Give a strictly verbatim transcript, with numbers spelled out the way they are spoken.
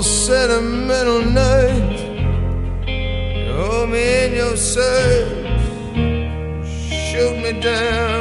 sentimental night. You hold me in your sight, shoot me down.